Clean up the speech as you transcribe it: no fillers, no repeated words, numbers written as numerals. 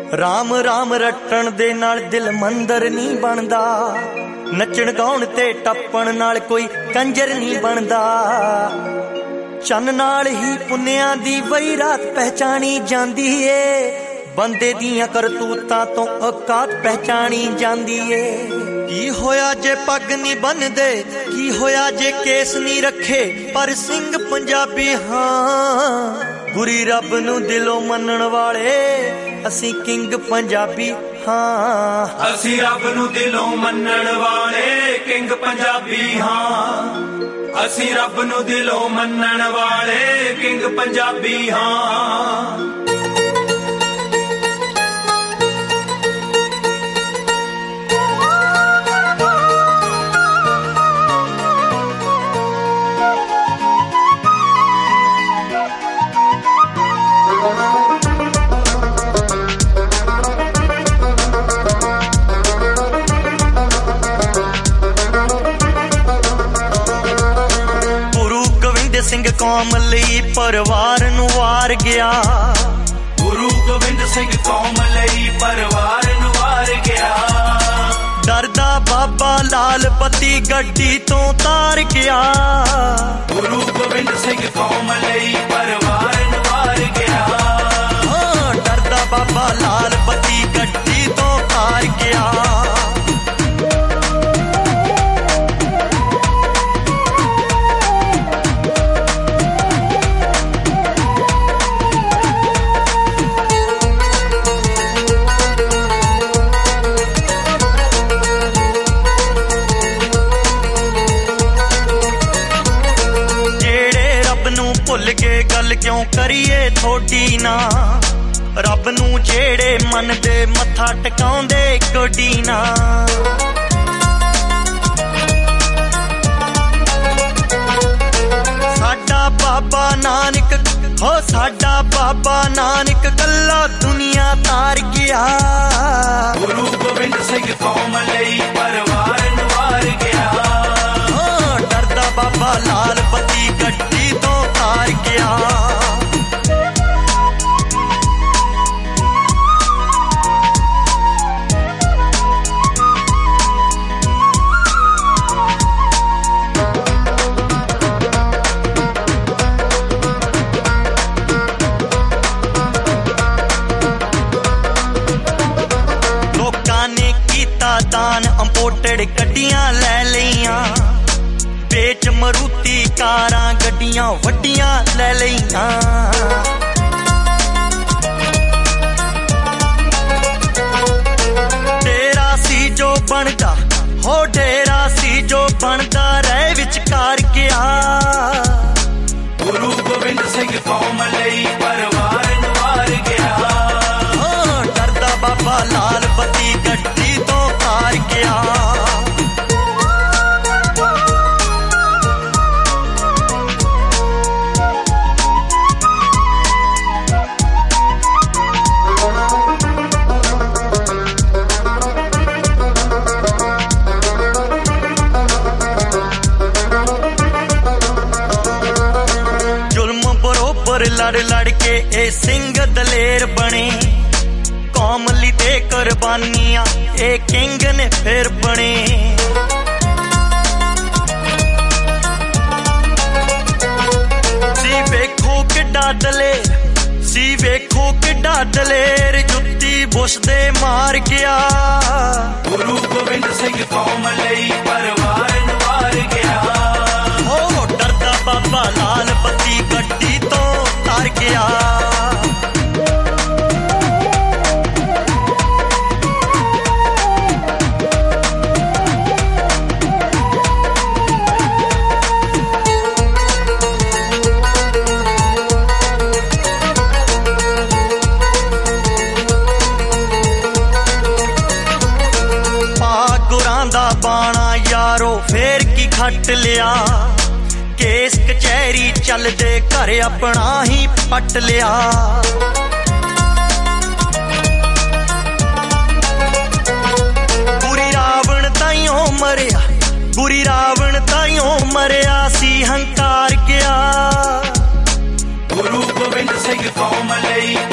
राम राम रटण दे नाल दिल मंदर नहीं बनदा, नचण गाउण ते टप्पण नाल कोई कंजर नहीं बनदा। चन नाल ही पुन्नियां दी वही रात पहचानी जांदी ए, बंदे दियां करतूतां तो औकात पहचानी जांदी ए। की होया जे पग नहीं बनदे, की होया जे केस नहीं रखे, पर सिंह पंजाबी हाँ। गुरी रब नू दिलों मनण वाले असी किंग पंजाबी हाँ। असी रब नू दिलों मनण वाले किंग पंजाबी हाँ। असी रब नू दिलों मनण वाले किंग पंजाबी हाँ। सिंह कौम लई परिवार नू वार गया। गुरु गोबिंद सिंह कौम लई परिवार नू वार गया। डरदा बाबा लाल पति गड्डी तो तार गया। गुरु गोबिंद सिंह कौम लई परिवार नू वार गया। हाँ, डरदा बाबा लाल पति गड्डी तो तार गया। भुल के गल क्यों करिए थोड़ी ना, रब नू जेड़े मन दे मत्था टिकाउंदे गोडी ना। साडा बाबा नानक हो, साडा बाबा नानक कल्ला दुनिया तार गया। गुरु गोबिंद सिंह कौम लई परिवार नू वार गया। हाँ, डरदा बाबा लाल पति गड्डी तो तार गया। लोकां ने कीता दान, इंपोर्टेड गड्डियां ले लियां, बेच मरूती कारां गड्डियां वड्डियां ले लियां। डेरा सी जो बनदा हो, डेरा सी जो बनदा रह विचकार गया। गुरु गोबिंद सिंह कौम लई परिवार नू वार गया। हाँ, डरदा बाबा लाल पति गड्डी तो तार गया। लड़ लड़ के ए सिंह दलेर बने, कौम ली दे कुर्बानियां ए किंग ने फिर बने। सी वेखो किड्डा दलेर, सी वेखो किड्डा दलेर, जुत्ती बुश दे मार गया। गुरु गोबिंद सिंह कौम लई परिवार नू वार गया। हो डरदा बाबा लाल पति गड्डी तो तार गया। बाणा यारो फेर की खट लिया, केस कचहरी चलदे घर अपना ही पट लिया। बुरी रावण ताइयों मरिया, बुरी रावण ताइयों मरिया सी हंकार गया। गुरु गोबिंद सिंह कौम लई